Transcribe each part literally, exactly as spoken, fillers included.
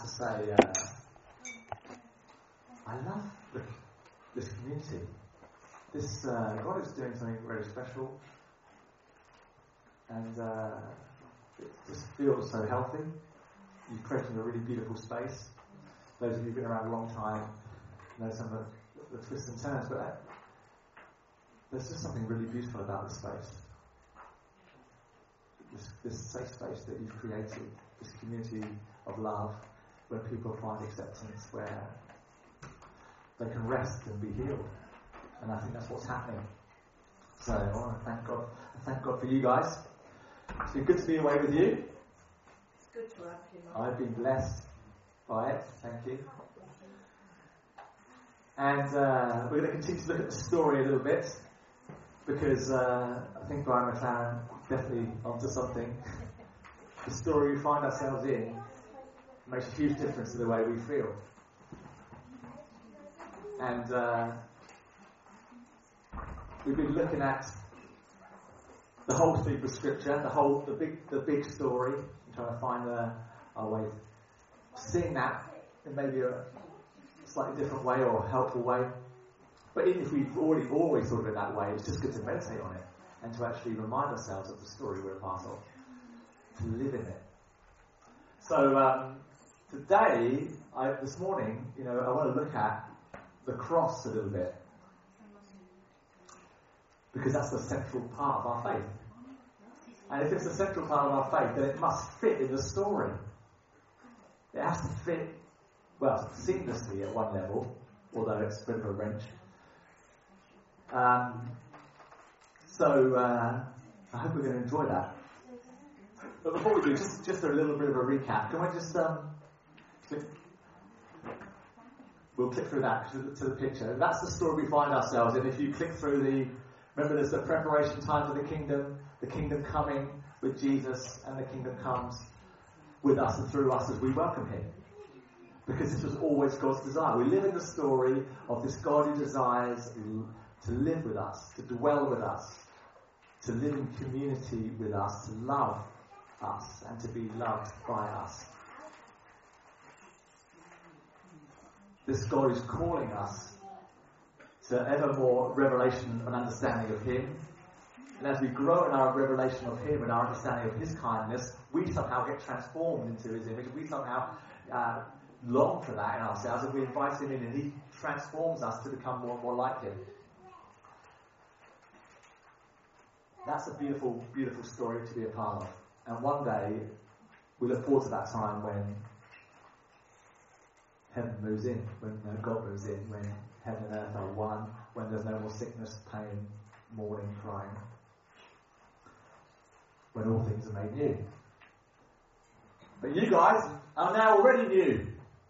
to say, uh, I love the, this community. This uh, God is doing something very special, and uh, it just feels so healthy. You've created a really beautiful space. Those of you who've been around a long time know some of the, the twists and turns, but uh, there's just something really beautiful about this space. This, this safe space that you've created, this community of love, where people find acceptance, where they can rest and be healed. And I think that's what's happening. So I want to thank God. Thank God for you guys. It's been good to be away with you. It's good to have you. I've been blessed by it. Thank you. And uh, we're going to continue to look at the story a little bit, because uh, I think Brian McLaren definitely onto something. The story we find ourselves in makes a huge difference to the way we feel. And uh, we've been looking at the whole theme of Scripture, the whole, the big, the big story, and trying to find uh, our way, seeing that in maybe a slightly different way or a helpful way. But even if we've already always thought of it that way, it's just good to meditate on it and to actually remind ourselves of the story we're a part of, to live in it. So um, today, I, this morning, you know, I want to look at the cross a little bit, because that's the central part of our faith. And if it's the central part of our faith, then it must fit in the story. It has to fit, well, seamlessly at one level, although it's a bit of a wrench. Um, so uh, I hope we're going to enjoy that. But before we do, just, just a little bit of a recap. Can I just um, click? We'll click through that to the, to the picture. That's the story we find ourselves in. If you click through the, remember there's the preparation time for the kingdom, the kingdom coming with Jesus, and the kingdom comes with us and through us as we welcome him. Because this was always God's desire. We live in the story of this God who desires to live with us, to dwell with us, to live in community with us, to love us, and to be loved by us. This God is calling us to ever more revelation and understanding of him. And as we grow in our revelation of him and our understanding of his kindness, we somehow get transformed into his image. We somehow uh, long for that in ourselves, and we invite him in, and he transforms us to become more and more like him. That's a beautiful, beautiful story to be a part of. And one day, we look forward to that time when heaven moves in, when uh, God moves in, when heaven and earth are one, when there's no more sickness, pain, mourning, crying, when all things are made new. But you guys are now already new.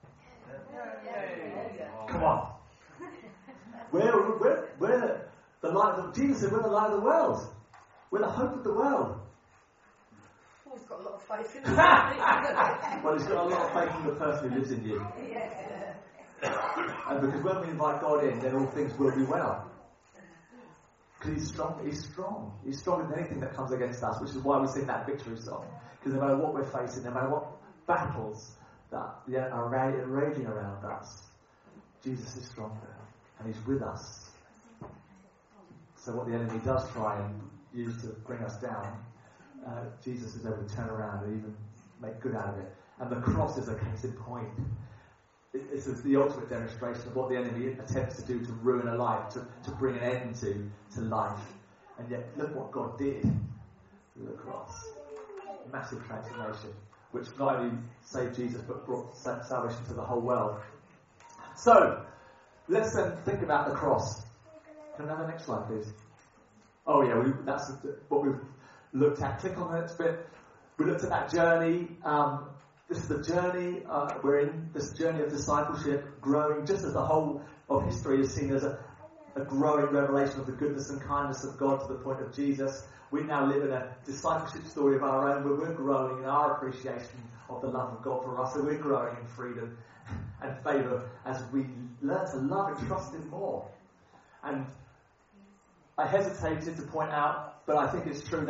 Come on. We're, we're, we're the light of the, Jesus said we're the light of the world. We're the hope of the world. Paul's got a lot of faith in Well, he's got a lot of faith in the person who lives in you. Yeah. And because when we invite God in, then all things will be well. Because he's strong. He's strong. He's stronger than anything that comes against us, which is why we sing that victory song. Because no matter what we're facing, no matter what battles that are raging around us, Jesus is stronger. And he's with us. So what the enemy does try and use to bring us down, uh, Jesus is able to turn around and even make good out of it. And the cross is a case in point. This is the ultimate demonstration of what the enemy attempts to do to ruin a life, to, to bring an end to, to life. And yet, look what God did through the cross. Massive transformation, which not only saved Jesus, but brought salvation to the whole world. So, let's then think about the cross. Can we have the next slide, please? Oh yeah, we, that's what we've looked at. Click on the next bit. We looked at that journey. Um, this is the journey uh, we're in, this journey of discipleship, growing, just as the whole of history is seen as a, a growing revelation of the goodness and kindness of God to the point of Jesus. We now live in a discipleship story of our own, where we're growing in our appreciation of the love of God for us. So we're growing in freedom and favour as we learn to love and trust him more. And I hesitated to point out, but I think it's true that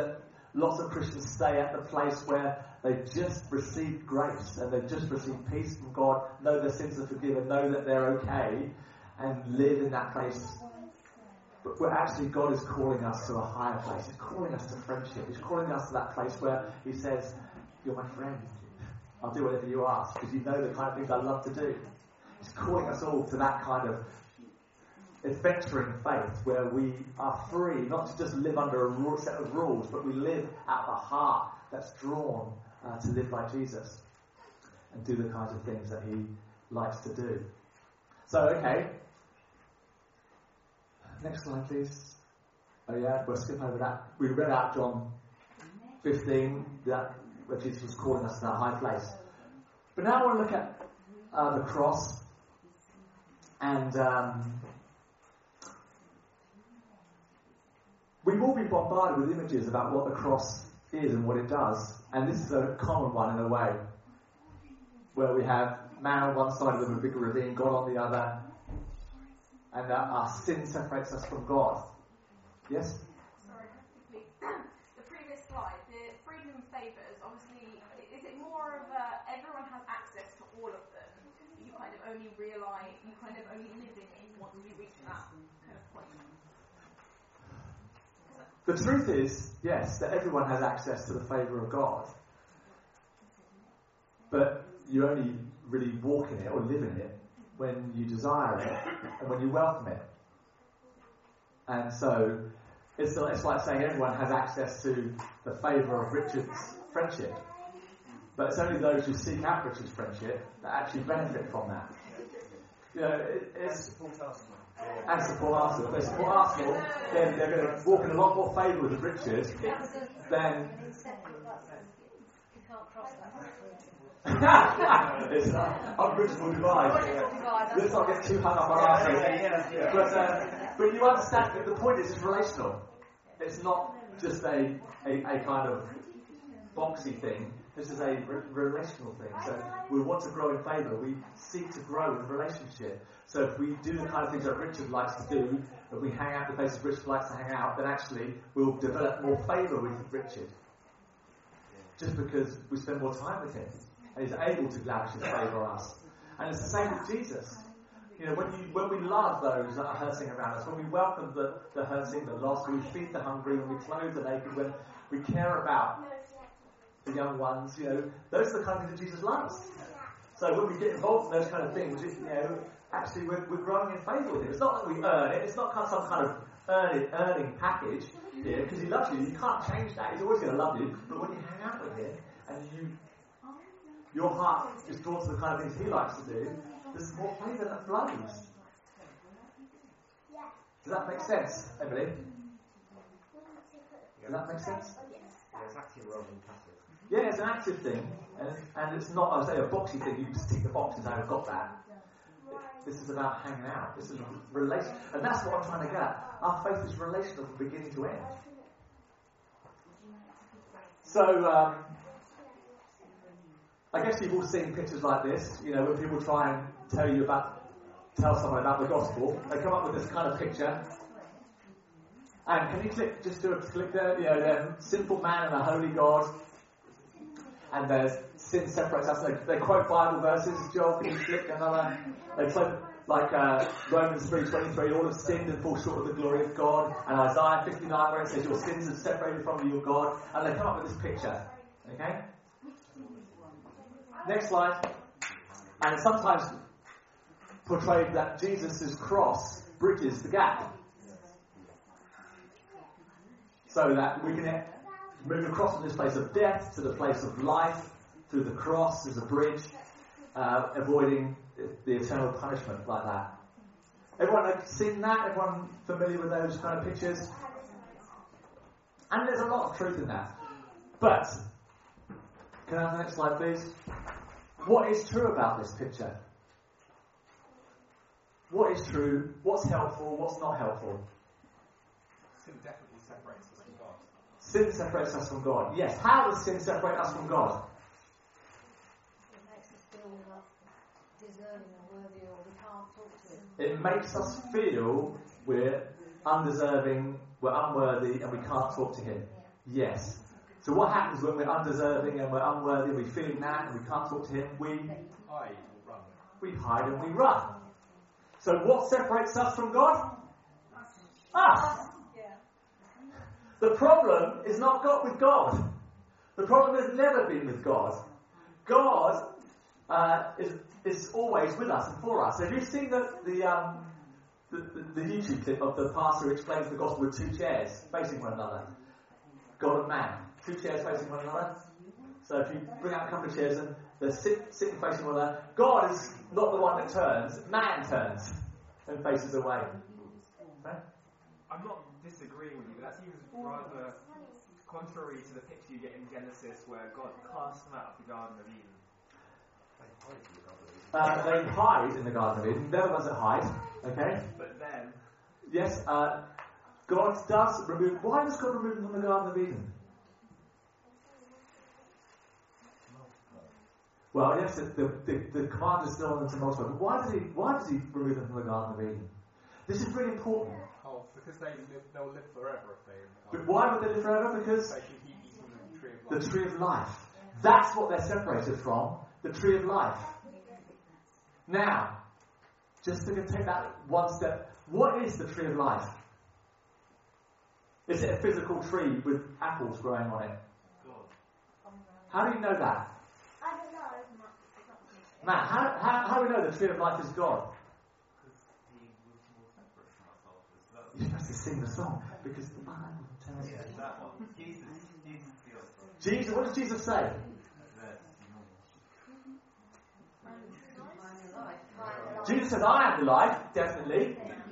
Lots of Christians stay at the place where they've just received grace and they've just received peace from God, know their sins are forgiven, know that they're okay, and live in that place. But we're actually, God is calling us to a higher place. He's calling us to friendship. He's calling us to that place where He says, you're my friend. I'll do whatever you ask because you know the kind of things I love to do. He's calling us all to that kind of adventuring faith where we are free, not to just live under a set of rules, but we live out of a heart that's drawn uh, to live like Jesus and do the kinds of things that He likes to do. So, okay. Next slide, please. Oh yeah, we'll skip over that. We read out John fifteen, that where Jesus was calling us to that high place. But now I want to look at uh, the cross and um, we will be bombarded with images about what the cross is and what it does. And this is a common one in a way, where we have man on one side of the big ravine, God on the other, and uh, our sin separates us from God. Yes? Sorry, the previous slide, the freedom and favours, obviously, is it more of a, everyone has access to all of them? You kind of only realise, you kind of only live in it once you reach that kind of point? The truth is, yes, that everyone has access to the favour of God. But you only really walk in it or live in it when you desire it and when you welcome it. And so it's, it's like saying everyone has access to the favour of Richard's friendship. But it's only those who seek out Richard's friendship that actually benefit from that. You know, it, it's... And support Arsenal. If they support Arsenal, then they're going to walk in a lot more favour with Richard than... It's uh, unbridgeable divide. Let's not get too hung up on Arsenal. But, uh, but you understand that the point is it's relational. It's not just a, a, a kind of boxy thing. This is a re- relational thing. So we want to grow in favour. We seek to grow in relationship. So if we do the kind of things that Richard likes to do, if we hang out the places Richard likes to hang out, then actually we'll develop more favour with Richard. Just because we spend more time with him. And he's able to lavish his favour on us. And it's the same with Jesus. You know, when you when we love those that are hurting around us, when we welcome the, the hurting, the lost, when we feed the hungry, when we clothe the naked, when we care about the young ones, you know, those are the kind of things that Jesus loves. So when we get involved in those kind of things, you know, actually we're, we're growing in favour with him. It's not that we earn it, it's not some kind of earning, earning package here, because he loves you. You can't change that, he's always going to love you. But when you hang out with him, and you, your heart is drawn to the kind of things he likes to do, there's more favour that flows. Does that make sense, Emily? Does that make sense? Yeah, it's active rather than passive. Yeah, it's an active thing, and, and it's not, I say, a boxy thing. You can just tick the boxes, I've got that. This is about hanging out. This is relation, and that's what I'm trying to get at. Our faith is relational from beginning to end. So, um, I guess you've all seen pictures like this. You know, when people try and tell you about, tell someone about the gospel, they come up with this kind of picture. And can you click, just do a click there? You know, there's simple man and a holy God. And there's sin separates us. They, they quote Bible verses. Joel, can you click another? They quote like uh, Romans three twenty-three, all have sinned and fall short of the glory of God. And Isaiah fifty-nine, where it says your sins have separated from you, your God. And they come up with this picture. Okay? Next slide. And it's sometimes portrayed that Jesus' cross bridges the gap. So that we can move across from this place of death to the place of life through the cross as a bridge, uh, avoiding the eternal punishment like that. Everyone seen that? Everyone familiar with those kind of pictures? And there's a lot of truth in that. But, can I have the next slide, please? What is true about this picture? What is true? What's helpful? What's not helpful? Sin definitely separates us from God. Sin separates us from God. Yes. How does sin separate us from God? It makes us feel not deserving or worthy, or we can't talk to him. It makes us feel we're undeserving, we're unworthy, and we can't talk to him. Yes. So what happens when we're undeserving and we're unworthy, we're feeling that and we can't talk to him? We, I will run. we hide and we run. So what separates us from God? Us. The problem is not got with God. The problem has never been with God. God uh, is is always with us and for us. Have you seen the the, um, the the the YouTube clip of the pastor who explains the gospel with two chairs facing one another? God and man, two chairs facing one another. So if you bring out a couple of chairs and they're sit, sitting facing one another, God is not the one that turns. Man turns and faces away. Okay? I'm not disagreeing with you, but that seems rather contrary to the picture you get in Genesis where God casts them out of the Garden of Eden. Uh, they hide in the Garden of Eden. They're the ones that hide. Okay? But then... Yes, uh, God does remove... Why does God remove them from the Garden of Eden? Well, yes, the, the, the command is still on them to multiply. But why does he why does he remove them from the Garden of Eden? This is really important. Oh, because they live, they'll live forever if they... But why would they live forever? Because they can keep eating the tree of life. the tree of life. That's what they're separated from. The tree of life. Now, just to take that one step, what is the tree of life? Is it a physical tree with apples growing on it? How do you know that? I don't know. Matt, how, how, how do we know the tree of life is God? You're supposed to sing the song because the Bible tells you. Yes, that one. Jesus, Jesus feels. Jesus, what does Jesus say? Jesus says, I am the life, definitely.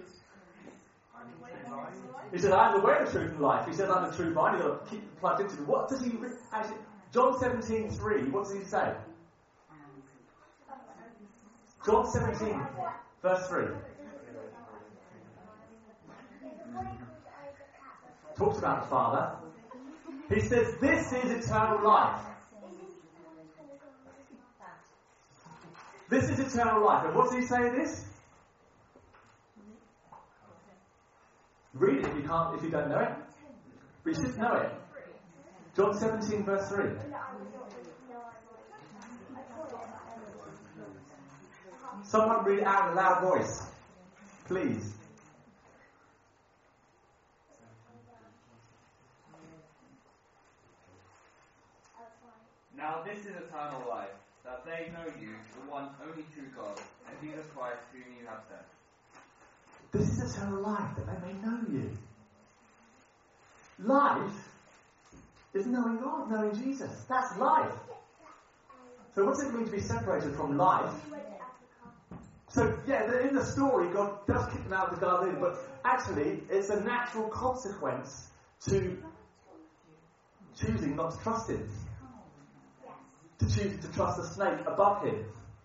He said, I am the way, the truth, and life. He says, I'm the true vine. You've got to keep plugged into it. What does he re- actually? John seventeen three. What does he say? John seventeen, verse three. Talks about the Father. He says, this is eternal life. This is eternal life. And what does he say in this? Read it if you can't, if you don't know it. But you should know it. John seventeen, verse three. Someone read it out in a loud voice. Please. Now this is eternal life, that they know you, the one only true God, and Jesus Christ whom you have sent. This is eternal life, that they may know you. Life is knowing God, knowing Jesus. That's life. So what does it mean to be separated from life? So, yeah, in the story, God does kick them out of the garden, but actually, it's a natural consequence to choosing not to trust Him. To choosing to trust the snake above Him.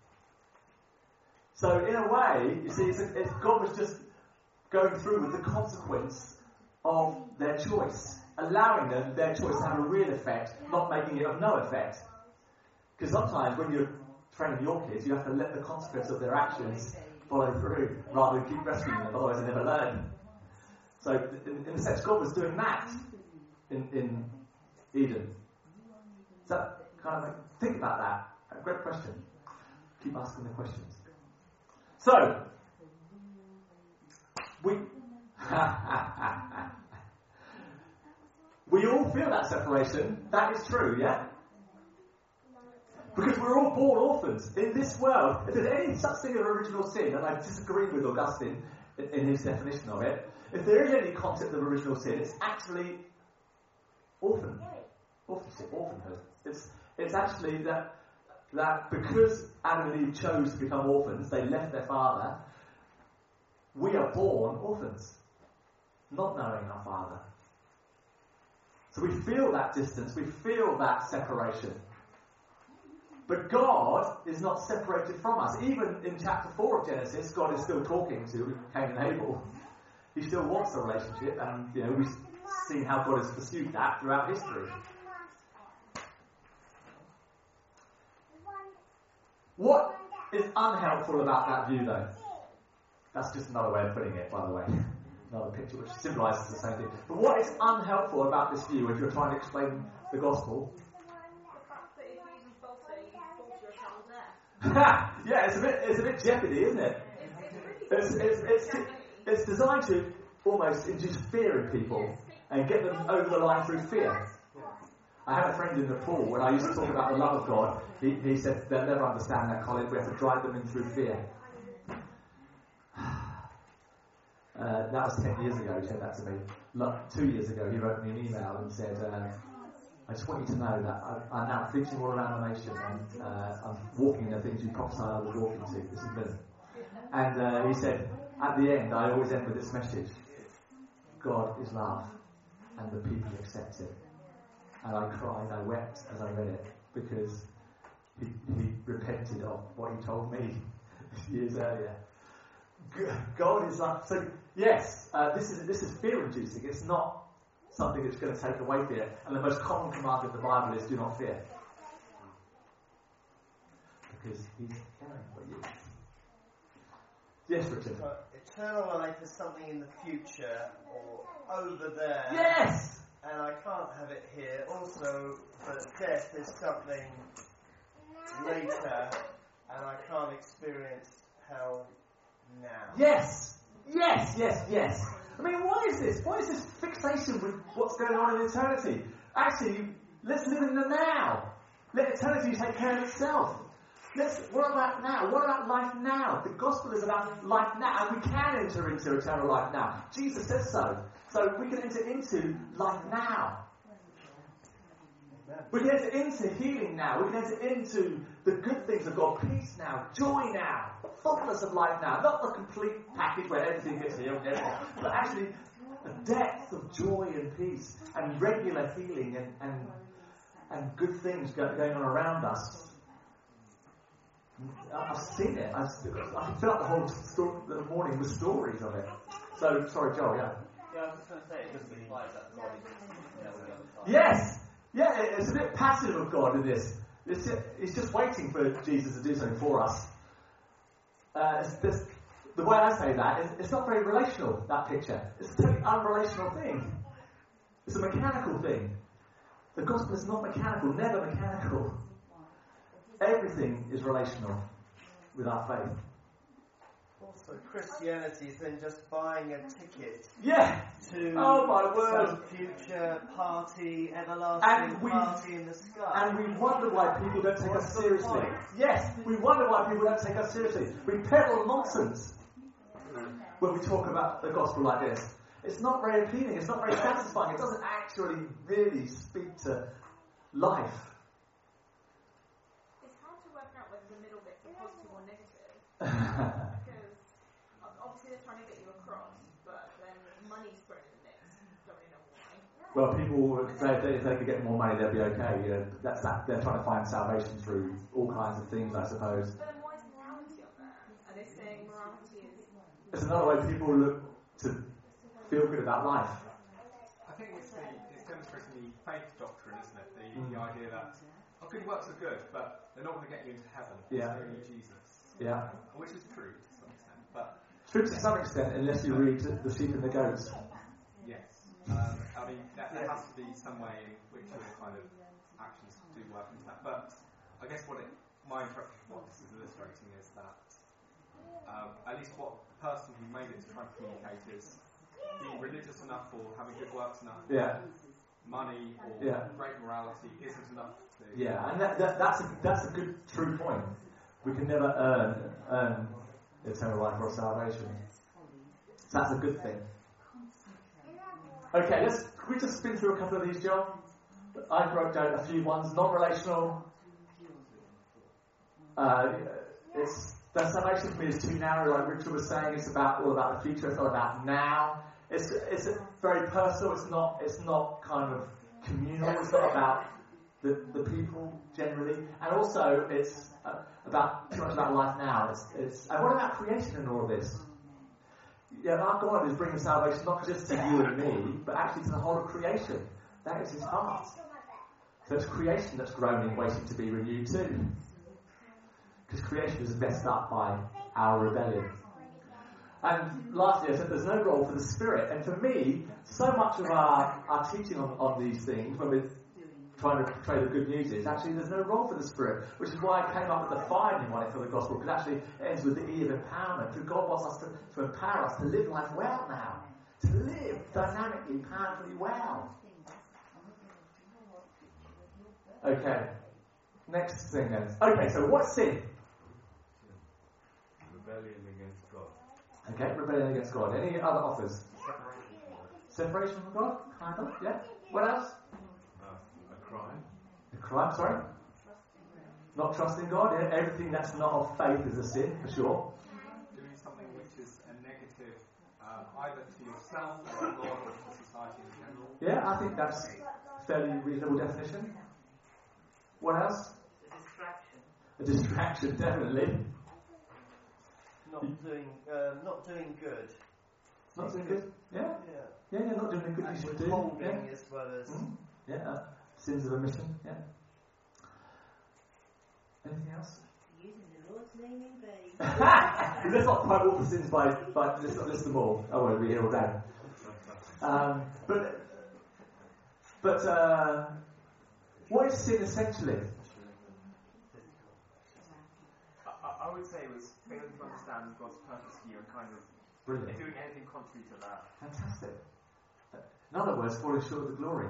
So, in a way, you see, it's, it's God was just going through with the consequence of their choice, allowing them their choice to have a real effect, not making it of no effect. Because sometimes when you're training your kids, you have to let the consequence of their actions follow through, rather than keep rescuing them, otherwise they never learn. So, in, in a sense, God was doing that in, in Eden. Is that kind of like, think about that. A great question. Keep asking the questions. So, we we all feel that separation. That is true, yeah? Because we're all born orphans. In this world, if there's any such thing as original sin, and I disagree with Augustine in, in his definition of it, if there is any concept of original sin, it's actually orphan. Orphanship, orphanhood. It's it's actually that that because Adam and Eve chose to become orphans, they left their father. We are born orphans, not knowing our Father. So we feel that distance, we feel that separation. But God is not separated from us. Even in chapter four of Genesis, God is still talking to Cain and Abel. He still wants the relationship, and you know we've seen how God has pursued that throughout history. What is unhelpful about that view, though? That's just another way of putting it, by the way. another picture which symbolises the same thing. But what is unhelpful about this view, if you're trying to explain the gospel? Yeah, it's a bit, it's a bit jeopardy, isn't it? It's, it's, it's, it's designed to almost induce fear in people and get them over the line through fear. I had a friend in Nepal, when I used to talk about the love of God, he, he said they'll never understand that, Colin, we have to drive them in through fear. Uh, that was ten years ago, he said that to me. Like, two years ago, he wrote me an email and said, uh, I just want you to know that I, I'm now preaching all around the nation and uh, I'm walking in the things you prophesied I was walking to. This is me. And uh, he said, at the end, I always end with this message. God is love and the people accept it. And I cried, I wept as I read it because he, he repented of what he told me years earlier. God is like, so yes, uh, this is this is fear-inducing. It's not something that's going to take away fear. And the most common command of the Bible is do not fear. Because he's caring for you. Yes, Richard. So, eternal life is something in the future or over there. Yes! And I can't have it here. Also, that death is something later, and I can't experience hell now. Yes! Yes, yes, yes. I mean, why is this? Why is this fixation with what's going on in eternity? Actually, let's live in the now. Let eternity take care of itself. Let's, what about now? What about life now? The gospel is about life now, and we can enter into eternal life now. Jesus says so. So we can enter into life now. We can enter into healing now. We can enter into the good things of God. Peace now. Joy now. Fullness of life now. Not the complete package where everything gets healed and everything, but actually a depth of joy and peace and regular healing and, and, and good things going on around us. I've seen it. I've, I can fill up the whole story, the morning with stories of it. So, sorry, Joel, yeah. Yeah, I was just going to say, it doesn't imply that God is never going to Yes! Yeah, it's a bit passive of God in this. It's, it's just waiting for Jesus to do something for us. Uh, it's this, the way I say that is it's not very relational, that picture. It's a totally unrelational thing. It's a mechanical thing. The gospel is not mechanical, never mechanical. Everything is relational with our faith. Also, Christianity is then just buying a ticket Yeah! to Oh my word! some future party, everlasting And we- party in the sky. And we wonder why people don't take us seriously. Yes, we wonder why people don't take us seriously. We peddle nonsense when we talk about the gospel like this. It's not very appealing, it's not very satisfying, it doesn't actually really speak to life. It's hard to work out whether the middle bits are positive or negative. Because obviously they're trying to get you across, but then money's thrown in the mix. Don't really know why. Well, people will say if they, if they could get more money, they'll be okay. You know, that's that. They're trying to find salvation through all kinds of things, I suppose. But then why is morality on there? Are they saying morality is... It's another way people look to feel good about life. I think it's, the, it's demonstrating the faith doctrine, isn't it? The, Mm. the idea that oh, good works are good, but they're not going to get you into heaven. Yeah. It's only Jesus. Yeah. Which is true to some extent, but True to some extent, unless you read The Sheep and the Goats. yes. Um, I mean, that, there has to be some way in which your kind of actions do work into that. But I guess what it, my interpretation of what this is illustrating is that um, at least what the person who made it is trying to communicate is being religious enough or having good works enough. Yeah. Money or Yeah. great morality isn't enough to... Yeah, and that, that, that's, a, that's a good, true point. We can never earn, earn eternal life or salvation. So that's a good thing. Okay, let's, can we just spin through a couple of these, John? I wrote down a few ones. Non-relational. Uh, it's, that salvation for me is too narrow, like Richard was saying. It's about all about the future. It's not about now. It's it's very personal. It's not it's not kind of communal. It's not about the the people generally, and also it's uh, about too much about life now. It's it's and what about creation and all of this? Yeah, our God is bringing salvation not just to you and me, but actually to the whole of creation. That is His heart. So it's creation that's groaning, waiting to be renewed too. Because creation is messed up by our rebellion. And lastly, I said there's no role for the Spirit. And for me, so much of our, our teaching on, on these things, when we're trying to portray the good news, is actually there's no role for the Spirit, which is why I came up with the five mnemonic for the gospel, because actually it ends with the E of empowerment. Because God wants us to, to empower us to live life well now, to live dynamically, powerfully well. Okay, next thing then. Okay, so what's sin? Rebellion against God. Okay, rebellion against God. Any other offers? Separation from God? Kind of, yeah. What else? Uh, a crime. A crime, sorry? Not trusting God. Yeah. Everything that's not of faith is a sin, for sure. Doing something which is a negative, uh, either to yourself or to God or to society in general. Yeah, I think that's a fairly reasonable definition. What else? A distraction. A distraction, definitely. Not doing, uh, not doing good. Not doing good? Yeah? Yeah. Yeah, yeah, not doing the good you should do. Withholding Yeah. as well as. Mm-hmm. Yeah, uh, sins of omission, yeah. Anything else? Using the Lord's name in vain. Let's not quote all the sins by, by let's not list them all. Oh, well, we'll be here all day. Um, but, but, uh, what is sin essentially? I, I would say it was failing to understand God's purpose for you and kind of Brilliant. doing anything contrary to that. Fantastic. In other words, falling short of the glory.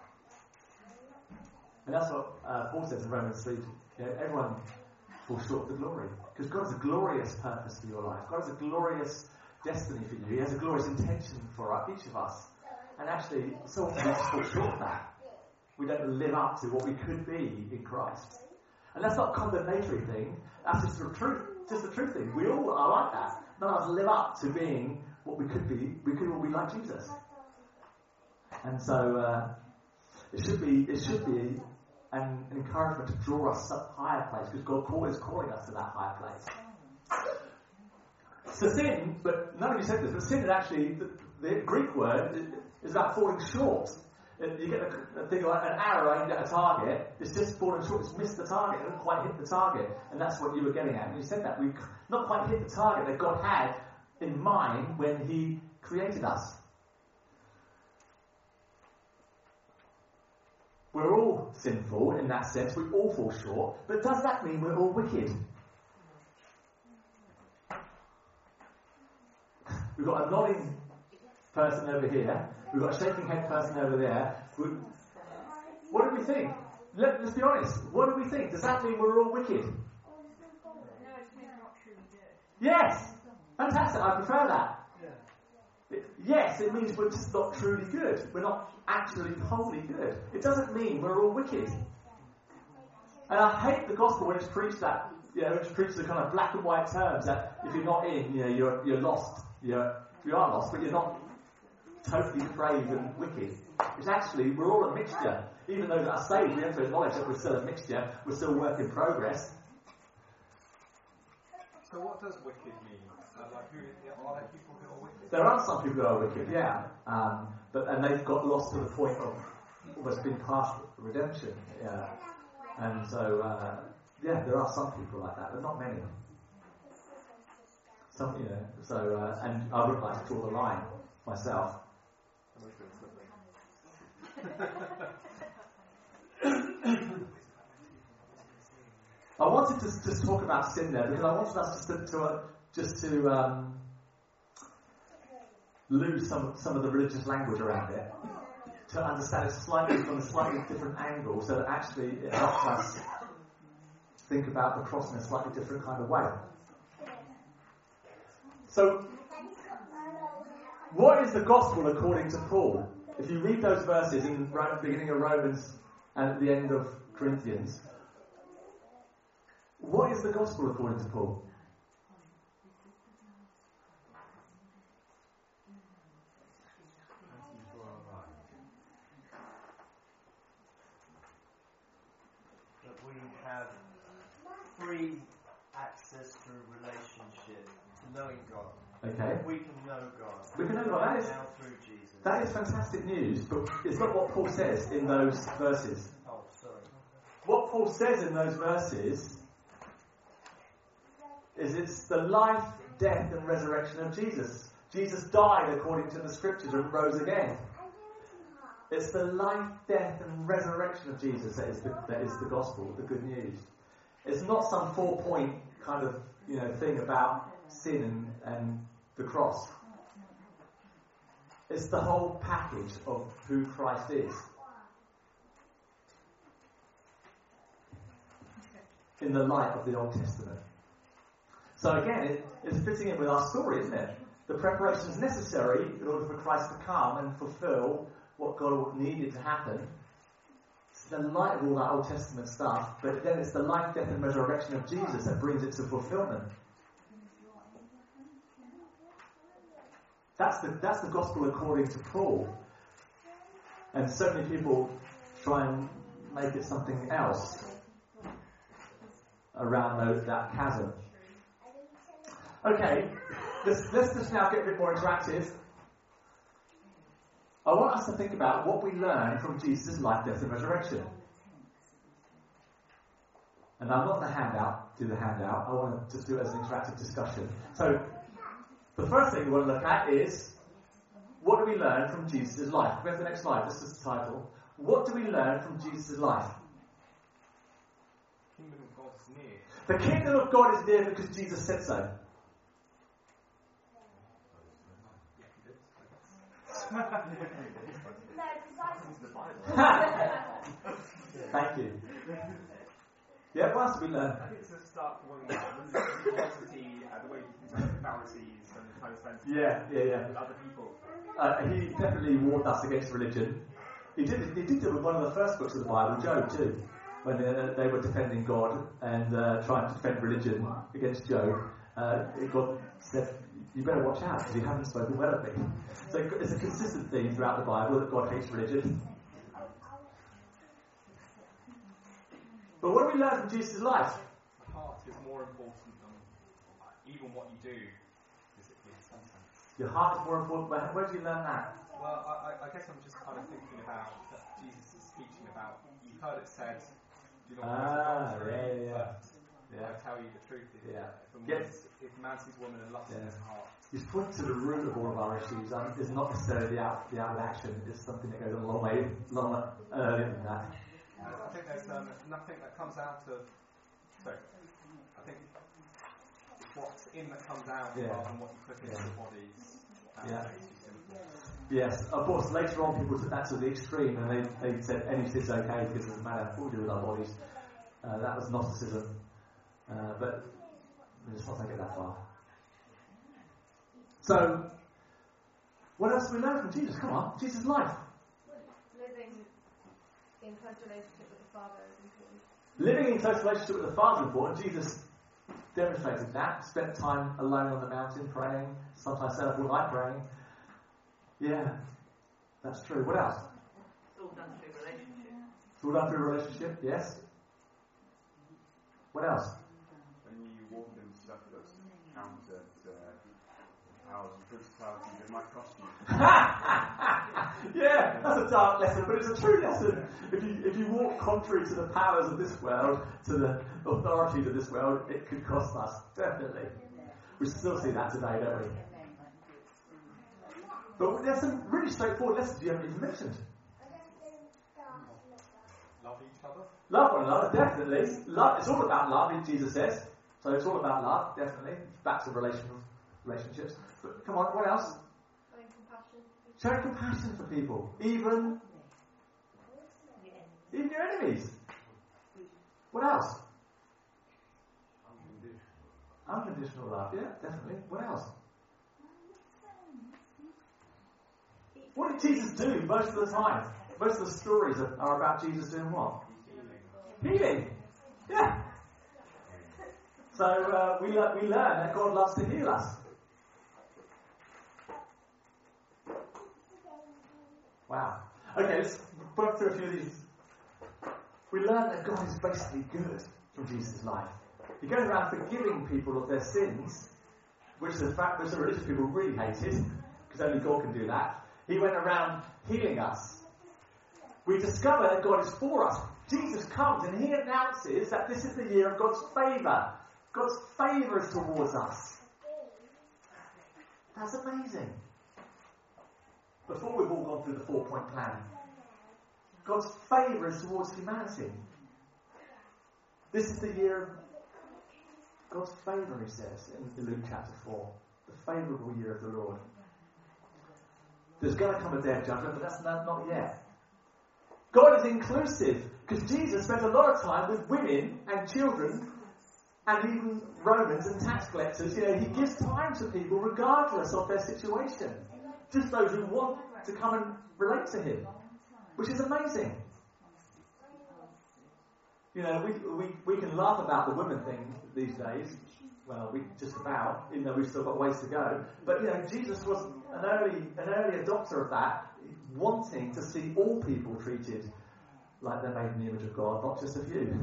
And that's what uh, Paul says in Romans three. You know, everyone falls short of the glory. Because God has a glorious purpose for your life. God has a glorious destiny for you. He has a glorious intention for our, each of us. And actually, so often we just fall short of that. We don't live up to what we could be in Christ. And that's not a condemnatory thing. That's just the truth. Just the truth thing. We all are like that. None of us live up to being what we could be. We could all be like Jesus. And so uh, it should be it should be an encouragement to draw us up higher place, because God call, is calling us to that higher place. So sin, but none of you said this, but sin is actually, the, the Greek word is about falling short. You get a, a thing like an arrow aimed at a target, it's just fallen short, it's missed the target, it didn't quite hit the target, and that's what you were getting at. And you said that, we not quite hit the target that God had in mind when He created us. We're all sinful in that sense, we all fall short, but does that mean we're all wicked? We've got a nodding person over here, we've got a shaking head person over there. We, what do we think? Let, let's be honest, what do we think? Does that mean we're all wicked? No, it means we're not truly good. Yes! Fantastic, I prefer that. Yeah. It, yes, it means we're just not truly good. We're not actually wholly good. It doesn't mean we're all wicked. And I hate the gospel when it's preached that, you know, it's preached in kind of black and white terms that if you're not in, you know, you're you're lost. You're, you are lost, but you're not totally depraved and wicked. It's actually, we're all a mixture. Even those that are saved, we have to acknowledge that we're still a mixture. We're still a work in progress. So what does wicked mean? Uh, like who, are there people who are wicked? There are some people who are wicked, yeah. Um, but and they've got lost to the point of almost being past redemption. Yeah. And so, uh, yeah, there are some people like that, but not many. Some, you know, so, uh, and I would like to draw the line myself. I wanted to just talk about sin there because I wanted us just to, to uh, just to um, lose some some of the religious language around it, to understand it slightly from a slightly different angle, so that actually it helps us think about the cross in a slightly different kind of way. So, what is the gospel according to Paul? If you read those verses in the beginning of Romans and at the end of Corinthians, what is the gospel according to Paul? That we have free access through relationship to knowing God. Okay. We can know God. We can know God. That is, now through Jesus. that is fantastic news, but it's not what Paul says in those verses. Oh, sorry. What Paul says in those verses is it's the life death, and resurrection of Jesus. Jesus died according to the scriptures and rose again. It's the life, death, and resurrection of Jesus that is the, that is the gospel, the good news. It's not some four-point kind of, you know, thing about sin and, and the cross. It's the whole package of who Christ is. In the light of the Old Testament. So again, it, it's fitting in with our story, isn't it? The preparation is necessary in order for Christ to come and fulfill what God needed to happen. It's the light of all that Old Testament stuff, but then it's the life, death, and resurrection of Jesus that brings it to fulfillment. That's the that's the gospel according to Paul. And so many people try and make it something else around those, that chasm. Okay, let's, let's just now get a bit more interactive. I want us to think about what we learn from Jesus' life, death, and resurrection. And I'm not going to handout, do the handout. I want to just do it as an interactive discussion. So, the first thing we want to look at is, what do we learn from Jesus' life? Go to the next slide. This is the title. What do we learn from Jesus' life? Kingdom of God is near. The kingdom of God is near because Jesus said so. Thank you. Yeah, what else did we learn? I think it's a start for one of the velocity and the way you can the Pharisees and the kind of sense Yeah, yeah, yeah. with other people. Uh, he definitely warned us against religion. He did, he did it with one of the first books of the Bible, Job too, when they, they were defending God and uh, trying to defend religion against Job. Uh, God said, you better watch out because you haven't spoken well of me. So it's a consistent theme throughout the Bible that God hates religion. But what do we learn from Jesus' life? The heart is more important than even what you do physically in some sense. Your heart is more important. Where, where did you learn that? Well, I, I guess I'm just kind of thinking about that Jesus is teaching about, you've heard it said, do not Ah, commit adultery, yeah, yeah, but yeah. I tell you the truth, if, Yeah. if, a Yes. man, if a man sees a woman and lusts in Yeah. his heart, He's pointing to the root of all of our issues. Um, it's not necessarily the, out, the outward action. It's something that goes a long way, long earlier than that. Uh, I think there's um, nothing that comes out of. Sorry, I think it's what's in that comes out Yeah. rather than what you put into Yeah. the bodies. Uh, Yeah. makes you sinful. Yes, of course, later on people took that to the extreme and they, they said any sin's okay because it doesn't matter what we do with our bodies. Uh, that was Gnosticism. Uh, but let's not take it that far. So, what else do we learn from Jesus? Come on, Jesus' life. Living in close relationship with the Father is important. Living in close relationship with the Father is important. Jesus demonstrated that. Spent time alone on the mountain praying. Sometimes stayed up all night praying. Yeah, that's true. What else? It's all done through relationship. It's all done through a relationship, yes. What else? When you walk in stuff that's counted uh, powers and principalities, it might cost you. Yeah, that's a dark lesson, but it's a true lesson. If you if you walk contrary to the powers of this world, to the authorities of this world, it could cost us, definitely. We still see that today, don't we? But there's some really straightforward lessons you haven't even mentioned. Love each other. Love one another, definitely. Love. It's all about love, Jesus says. So it's all about love, definitely. Back to relational relationships. But come on, what else? Showing compassion. Showing compassion for people, even even your enemies. What else? Unconditional love, yeah, definitely. What else? What did Jesus do most of the time? Most of the stories are, are about Jesus doing what? Healing. Yeah. So uh, we le- we learn that God loves to heal us. Wow. Okay, let's work through a few of these. We learn that God is basically good from Jesus' life. He goes around forgiving people of their sins, which the fact which the religious people really hated, because only God can do that. He went around healing us. We discover that God is for us. Jesus comes and he announces that this is the year of God's favour. God's favour is towards us. That's amazing. Before we've all gone through the four-point plan, God's favour is towards humanity. This is the year of God's favour, he says in Luke chapter four. The favourable year of the Lord. There's going to come a day of judgment, but that's not, not yet. God is inclusive, because Jesus spent a lot of time with women and children and even Romans and tax collectors. You know, he gives time to people regardless of their situation. Just those who want to come and relate to him, which is amazing. You know, we, we, we can laugh about the women thing these days. Well, we just about, even though we've still got ways to go. But, you know, Jesus was an early, an early adopter of that, wanting to see all people treated like they're made in the image of God, not just a few.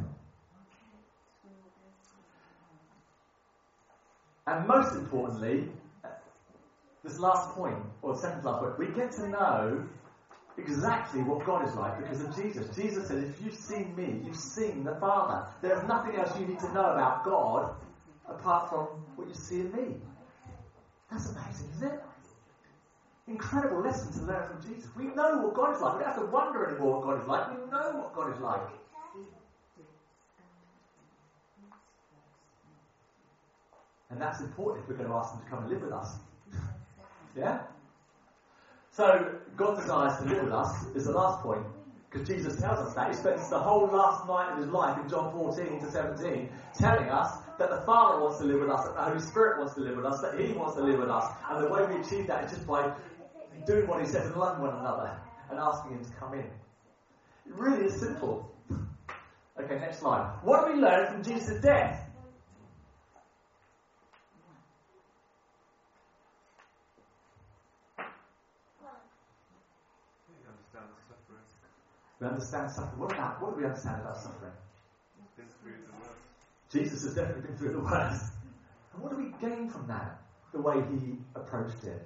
And most importantly, this last point, or the second last point, we get to know exactly what God is like because of Jesus. Jesus said, if you've seen me, you've seen the Father. There's nothing else you need to know about God apart from what you see in me. That's amazing, isn't it? Incredible lesson to learn from Jesus. We know what God is like. We don't have to wonder anymore what God is like. We know what God is like. And that's important if we're going to ask him to come and live with us. Yeah? So, God desires to live with us is the last point. Because Jesus tells us that. He spends the whole last night of his life in John fourteen to seventeen telling us that the Father wants to live with us, that the Holy Spirit wants to live with us, that he wants to live with us. And the way we achieve that is just by doing what he says and loving one another and asking him to come in. It really is simple. Okay, next slide. What do we learn from Jesus' death? We understand suffering. What about, what do we understand about suffering? Been through the worst. Jesus has definitely been through the worst. And what do we gain from that? The way he approached it.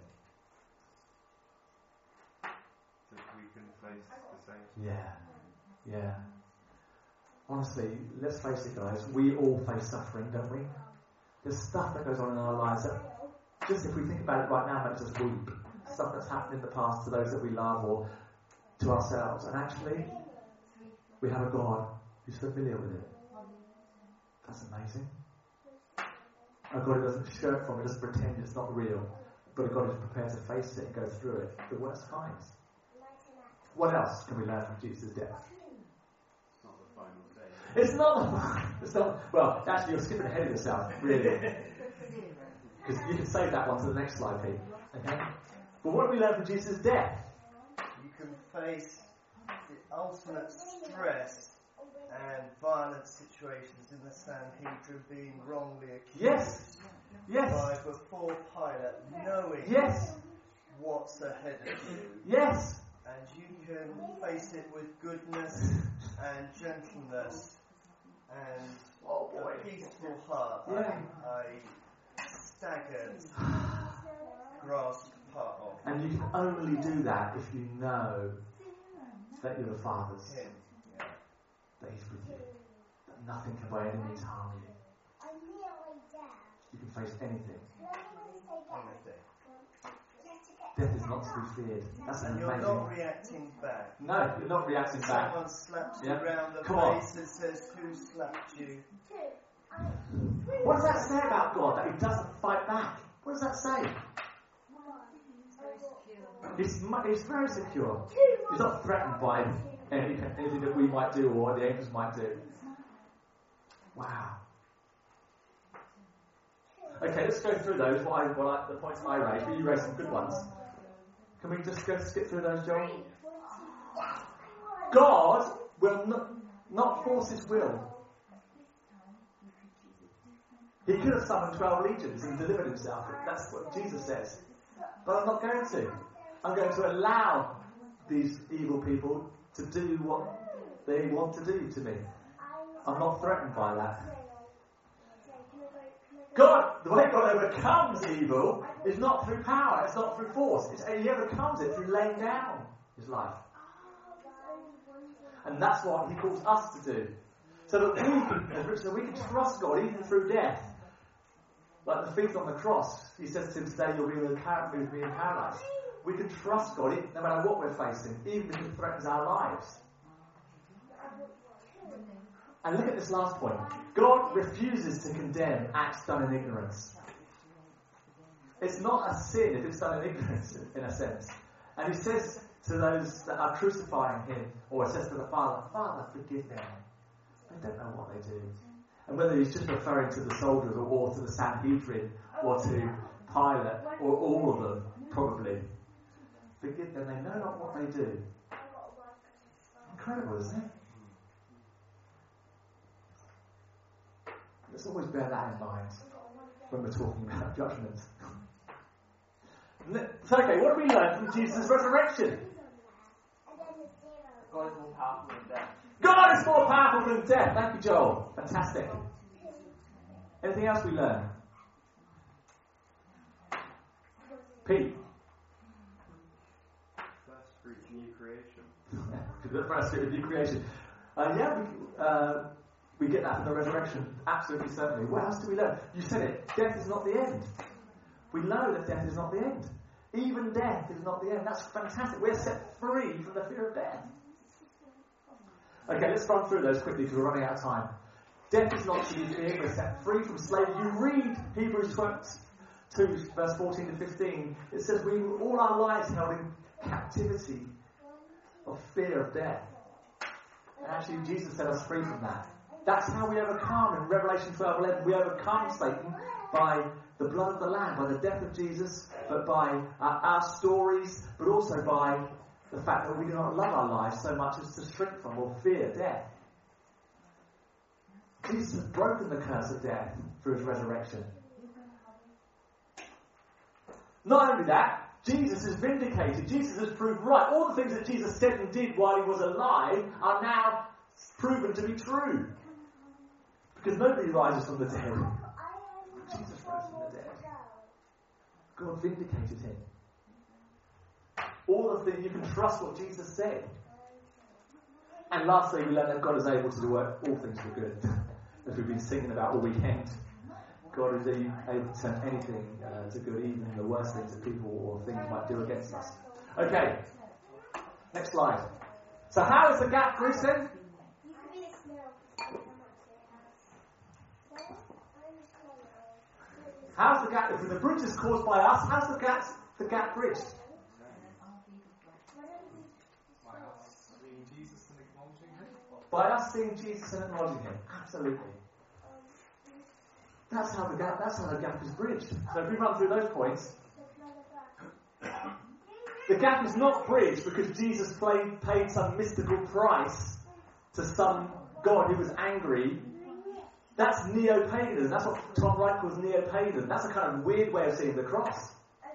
That we can face the same. Yeah. Yeah. Honestly, let's face it, guys. We all face suffering, don't we? There's stuff that goes on in our lives that, just if we think about it right now, makes us weep. Stuff that's happened in the past to those that we love or to ourselves. And actually, we have a God who's familiar with it. That's amazing. A God who doesn't shirk from it, doesn't pretend it's not real, but a God who's prepared to face it and go through it, the worst times. What else can we learn from Jesus' death? It's not the final day. It's not, it's not, well, actually you're skipping ahead of yourself, really. Because you can save that one to the next slide, Pete. Okay? But what do we learn from Jesus' death? You can face the ultimate stress and violent situations in the Sanhedrin, being wrongly accused. Yes. Yes. By before Pilate, knowing yes. what's ahead of you. Yes. And you can face it with goodness and gentleness and oh, boy. a peaceful heart. Yeah. A, a staggered, grasped heart. And you can only do that if you know that you're the Father's. Him. Yeah. That he's with you. That nothing can by any means harm you. You can face anything. Anything. Death is not to be feared. That's an and you're amazing. not reacting back. No, you're not reacting back. Someone slaps you yeah. around the Come face on. and says, "Who slapped you?" What does that say about God? That he doesn't fight back. What does that say? He's, he's very secure. He's not threatened by any, anything that we might do or the angels might do. Wow. Okay, let's go through those. What I, what I, the points I raised, but you raised some good ones. Can we just go skip through those, Joel? God will not, not force his will. He could have summoned twelve legions and delivered himself. That's what Jesus says. But I'm not going to. I'm going to allow these evil people to do what they want to do to me. I'm not threatened by that. God, the way God overcomes evil is not through power, it's not through force. It's, he overcomes it through laying down his life. And that's what he calls us to do. So that we can, so we can trust God even through death. Like the thief on the cross, he says to him today, you'll be with par- with me in paradise. We can trust God no matter what we're facing, even if it threatens our lives. And look at this last point. God refuses to condemn acts done in ignorance. It's not a sin if it's done in ignorance, in a sense. And he says to those that are crucifying him, or he says to the Father, Father, forgive them. They don't know what they do. And whether he's just referring to the soldiers or, or to the Sanhedrin or to Pilate or all of them, probably. Forgive them, they know not what they do. Incredible, isn't it? Let's always bear that in mind when we're talking about judgment. So, okay, what do we learn from Jesus' resurrection? God is more powerful than death. God is more powerful than death. Thank you, Joel. Fantastic. Anything else we learn? Pete. First fruit of new creation. The first fruit of new creation. Uh, yeah, we, uh, we get that from the resurrection. Absolutely, certainly. What else do we learn? You said it. Death is not the end. We know that death is not the end. Even death is not the end. That's fantastic. We're set free from the fear of death. Okay, let's run through those quickly because we're running out of time. Death is not to be feared. We're set free from slavery. You read Hebrews two, verse fourteen to fifteen. It says we were all our lives held in captivity of fear of death. And actually, Jesus set us free from that. That's how we overcome. In Revelation twelve eleven, we overcome Satan by the blood of the Lamb, by the death of Jesus, but by uh, our stories, but also by the fact that we do not love our lives so much as to shrink from or fear death. Jesus has broken the curse of death through his resurrection. Not only that, Jesus is vindicated. Jesus has proved right. All the things that Jesus said and did while he was alive are now proven to be true. Because nobody rises from the dead. Jesus rose from the dead. God vindicated him. All the things, you can trust what Jesus said. And lastly, we learn that God is able to do all things for good. As we've been singing about all weekend. God is able to turn anything uh, to good, even the worst things that people or things might do against us. Okay. Next slide. So how is the gap bridged then? How's the gap? If the bridge is caused by us, how's the gap, the gap bridged? By us seeing Jesus and acknowledging him. Absolutely. That's how the gap that's how the gap is bridged. So if we run through those points, the gap is not bridged because Jesus played, paid some mystical price to some God who was angry. That's neo-paganism. That's what Tom Wright calls neo-paganism. That's a kind of weird way of seeing the cross.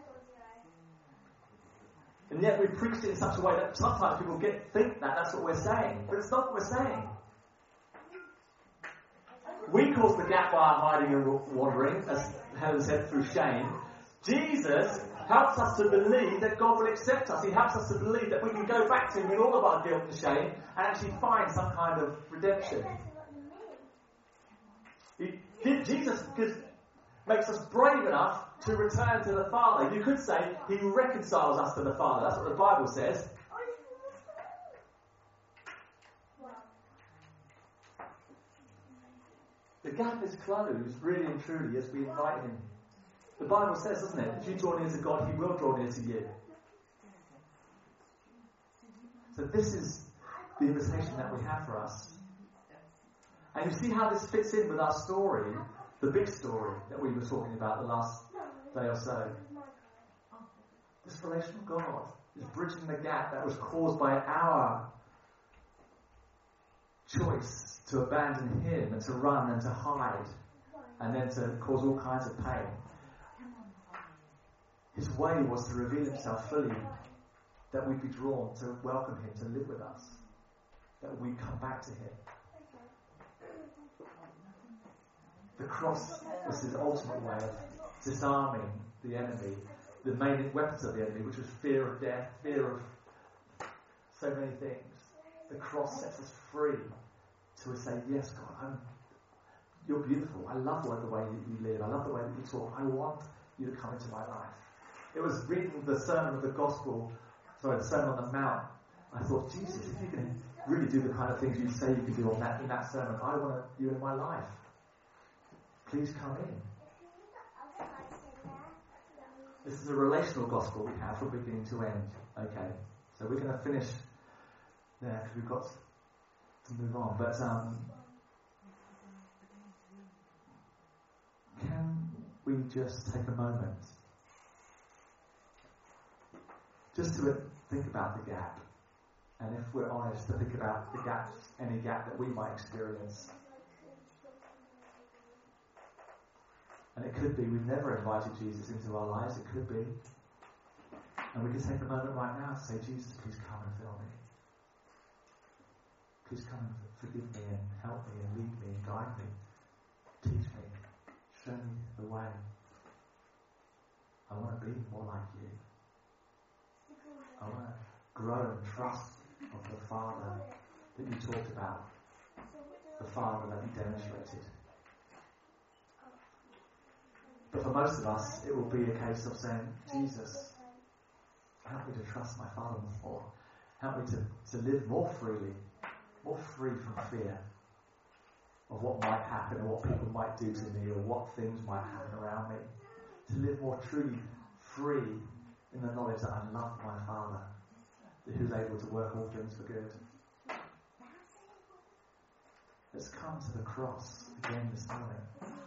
And yet we preach it in such a way that sometimes people get think that that's what we're saying. But it's not what we're saying. We cause the gap by our hiding and wandering, as Helen said, through shame. Jesus helps us to believe that God will accept us. He helps us to believe that we can go back to him with all of our guilt and shame and actually find some kind of redemption. He, Jesus makes us brave enough to return to the Father. You could say he reconciles us to the Father. That's what the Bible says. The gap is closed, really and truly, as we invite him. The Bible says, doesn't it? If you draw near to God, he will draw near to you. So this is the invitation that we have for us. And you see how this fits in with our story, the big story that we were talking about the last day or so. This relation with God is bridging the gap that was caused by our choice to abandon him and to run and to hide and then to cause all kinds of pain. His way was to reveal himself fully, that we'd be drawn to welcome him, to live with us, that we'd come back to him. The cross was his ultimate way of disarming the enemy, the main weapons of the enemy, which was fear of death, fear of so many things. The cross sets us free to say, yes, God, I'm, you're beautiful. I love the way that you live. I love the way that you talk. I want you to come into my life. It was reading the sermon of the gospel, sorry, the sermon on the mount. I thought, Jesus, if you can really do the kind of things you say you can do on that in that sermon, I want you in my life. Please come in. This is a relational gospel we have from beginning to end. Okay, so we're going to finish there because we've got to move on. But um, can we just take a moment just to think about the gap? And if we're honest, to think about the gaps, any gap that we might experience. And it could be we've never invited Jesus into our lives. It could be. And we can take a moment right now to say, Jesus, please come and fill me. Please come and forgive me and help me and lead me and guide me. Teach me. Show me the way. I want to be more like you. I want to grow and trust of the Father that you talked about. The Father that you demonstrated. But for most of us, it will be a case of saying, Jesus, help me to trust my Father more. Help me to, to live more freely, more free from fear of what might happen or what people might do to me or what things might happen around me. To live more truly free in the knowledge that I love my Father, who's able to work all things for good. Let's come to the cross again this morning.